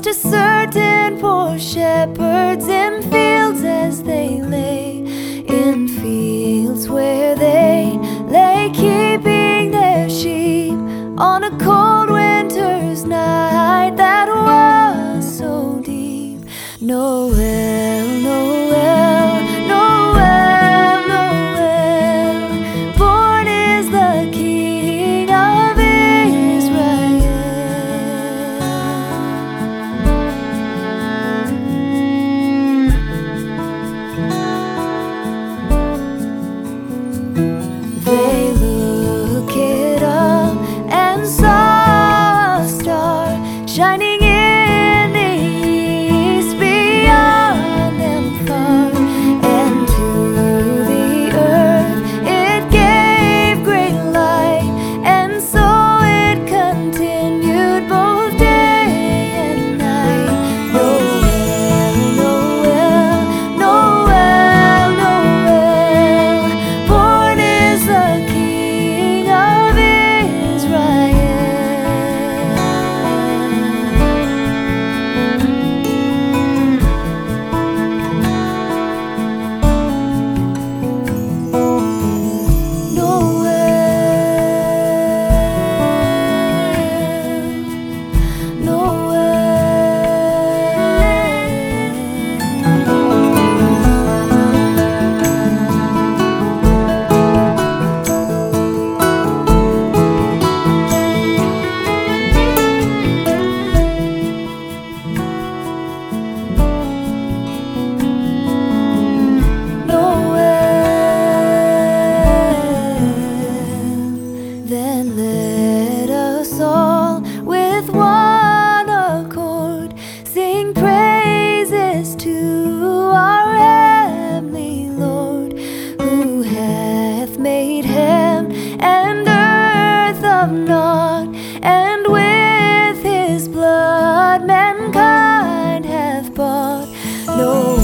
just a certain poor shepherds in fields as they lay in fields where they lay keeping their sheep on a cold winter's night that was so deep. Noel, Noel, Noel, Noel, born is the King of Israel. They looked up and saw a star shining in the east beyond them far, and to the earth it gave great light, and so it continued both day and night. Noel, Noel, Noel, Noel, born is the King of Israel. Then let us all with one accord sing praises to our heavenly Lord, who hath made heaven and earth of naught, and with his blood mankind hath bought. No